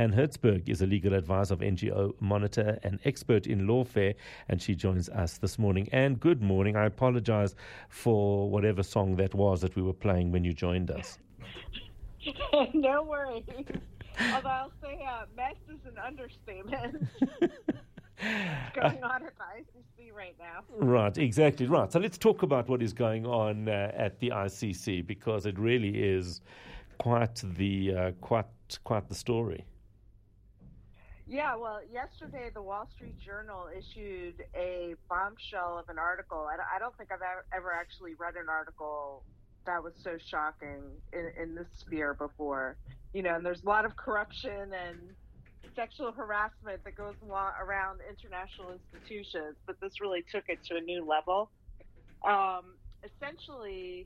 Anne Hertzberg is a legal advisor of NGO Monitor, an expert in lawfare, and she joins us this morning. Anne, good morning. I apologize for whatever song that was that we were playing when you joined us. No worries. Although I'll say mess is an understatement. What's going on at the ICC right now? Right, exactly right. So let's talk about what is going on at the ICC, because it really is quite the story. Yeah, well, yesterday the Wall Street Journal issued a bombshell of an article. I don't think I've ever actually read an article that was so shocking in this sphere before. You know, and there's a lot of corruption and sexual harassment that goes around international institutions, but this really took it to a new level. Essentially,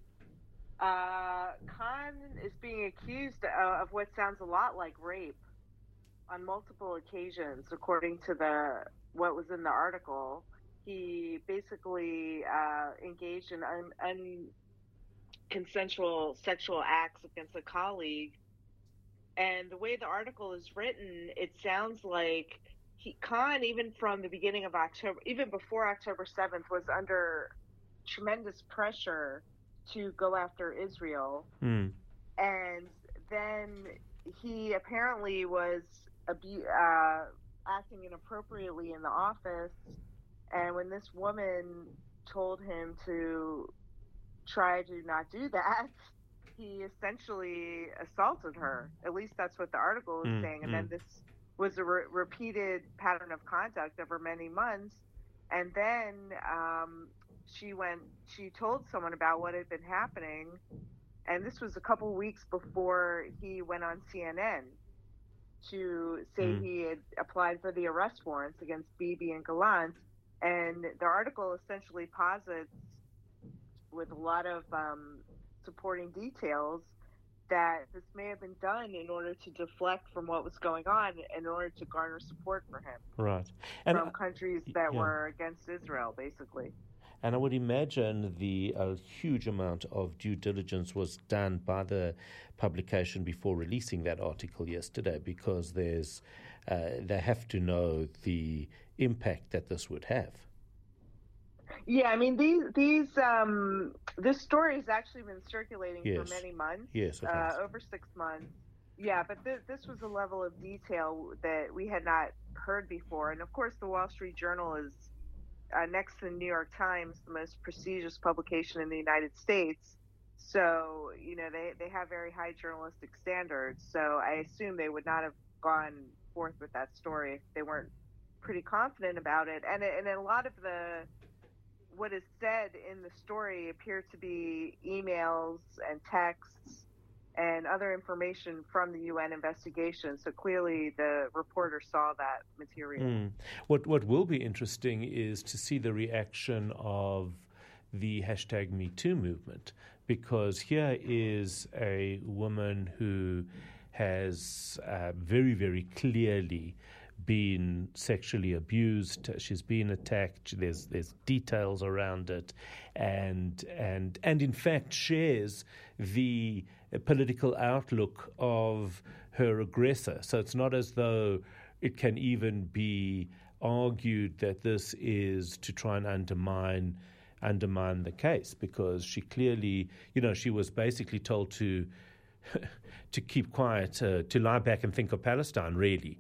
Khan is being accused of what sounds a lot like rape on multiple occasions, according to what was in the article. He basically engaged in unconsensual sexual acts against a colleague. And the way the article is written, it sounds like Khan, even from the beginning of October, even before October 7th, was under tremendous pressure to go after Israel. And then he apparently was acting inappropriately in the office. And when this woman told him to try to not do that, he essentially assaulted her. At least that's what the article is saying. And then this was a repeated pattern of conduct over many months. And then she told someone about what had been happening. And this was a couple weeks before he went on CNN to say he had applied for the arrest warrants against Bibi and Gallant. And the article essentially posits, with a lot of supporting details, that this may have been done in order to deflect from what was going on, in order to garner support for him, right, and from countries that were against Israel, basically. And I would imagine a huge amount of due diligence was done by the publication before releasing that article yesterday, because they have to know the impact that this would have. Yeah, I mean, this story has actually been circulating for many months. Yes, over 6 months. Yeah, but this was a level of detail that we had not heard before. And of course, the Wall Street Journal is next to the New York Times, the most prestigious publication in the United States. So, you know, they have very high journalistic standards. So I assume they would not have gone forth with that story if they weren't pretty confident about it. And a lot of what is said in the story appear to be emails and texts and other information from the UN investigation. So clearly the reporter saw that material. What will be interesting is to see the reaction of the #MeToo movement, because here is a woman who has very, very clearly been sexually abused. She's been attacked. There's details around it, and in fact shares the political outlook of her aggressor. So it's not as though it can even be argued that this is to try and undermine the case, because she clearly, she was basically told to keep quiet, to lie back and think of Palestine, really,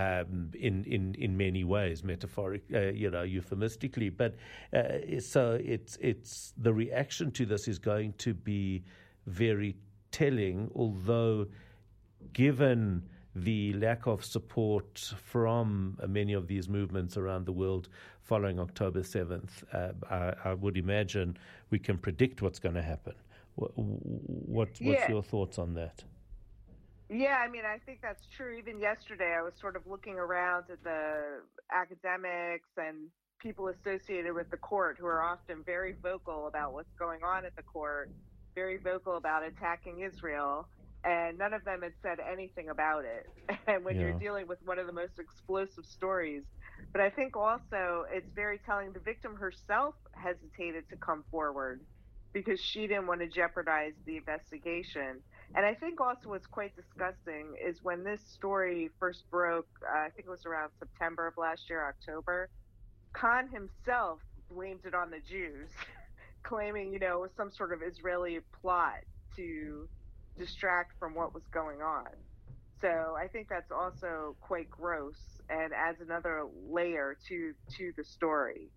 in many ways, euphemistically. But so it's the reaction to this is going to be very telling, although given the lack of support from many of these movements around the world following October 7th, I would imagine we can predict what's going to happen. What's your thoughts on that? Yeah, I mean, I think that's true. Even yesterday, I was sort of looking around at the academics and people associated with the court who are often very vocal about what's going on at the court, very vocal about attacking Israel, and none of them had said anything about it. And when you're dealing with one of the most explosive stories. But I think also it's very telling, the victim herself hesitated to come forward because she didn't want to jeopardize the investigation. And I think also what's quite disgusting is when this story first broke, I think it was around September of last year, October, Khan himself blamed it on the Jews, claiming, it was some sort of Israeli plot to distract from what was going on. So I think that's also quite gross and adds another layer to the story,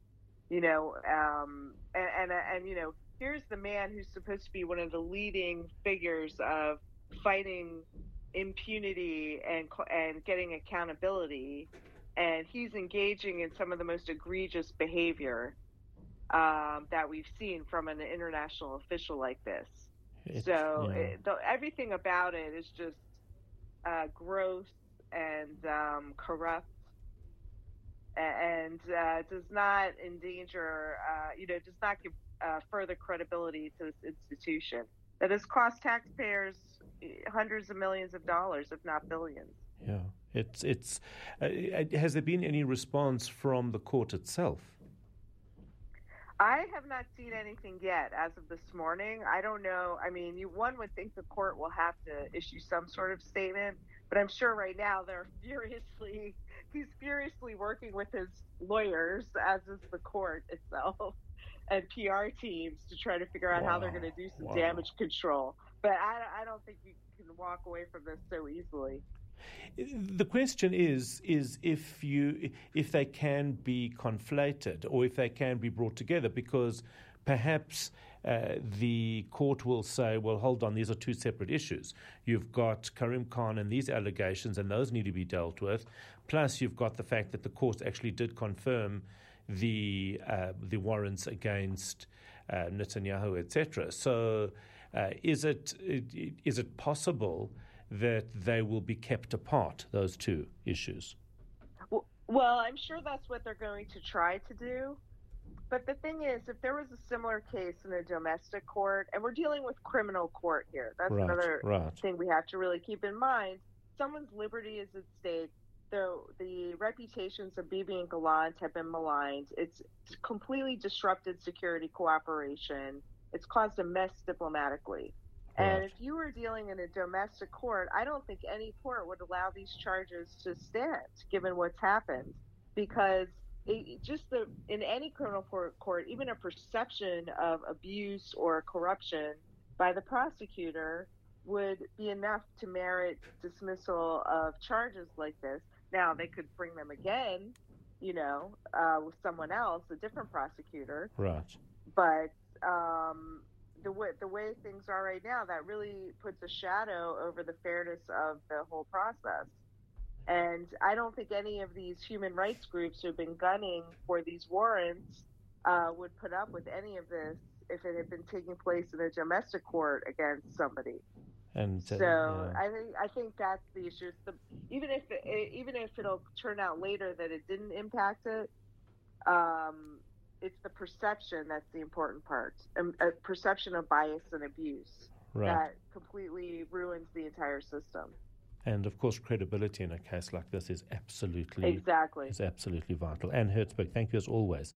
and here's the man who's supposed to be one of the leading figures of fighting impunity and getting accountability, and he's engaging in some of the most egregious behavior that we've seen from an international official like this. Everything about it is just gross and corrupt, and does not endanger, does not give further credibility to this institution that has cost taxpayers hundreds of millions of dollars, if not billions. Yeah, it's. Has there been any response from the court itself? I have not seen anything yet as of this morning. I don't know. I mean, one would think the court will have to issue some sort of statement, but I'm sure right now he's furiously working with his lawyers, as is the court itself, and PR teams to try to figure out how they're going to do some damage control. But I don't think you can walk away from this so easily. The question is if they can be conflated or if they can be brought together, because perhaps the court will say, well, hold on, these are two separate issues. You've got Karim Khan and these allegations, and those need to be dealt with. Plus, you've got the fact that the court actually did confirm the warrants against Netanyahu, etc. So, is it possible that they will be kept apart, those two issues? Well, I'm sure that's what they're going to try to do. But the thing is, if there was a similar case in a domestic court, and we're dealing with criminal court here, that's another thing we have to really keep in mind. Someone's liberty is at stake. The reputations of Bibi and Gallant have been maligned. It's completely disrupted security cooperation. It's caused a mess diplomatically. And if you were dealing in a domestic court, I don't think any court would allow these charges to stand, given what's happened, because in any criminal court, even a perception of abuse or corruption by the prosecutor would be enough to merit dismissal of charges like this. Now, they could bring them again, with someone else, a different prosecutor. Right. But the way things are right now, that really puts a shadow over the fairness of the whole process. And I don't think any of these human rights groups who've been gunning for these warrants would put up with any of this if it had been taking place in a domestic court against somebody. And I think that's the issue. Even if it'll turn out later that it didn't impact it, it's the perception that's the important part. A perception of bias and abuse that completely ruins the entire system. And of course, credibility in a case like this is absolutely vital. Anne Hertzberg, thank you as always.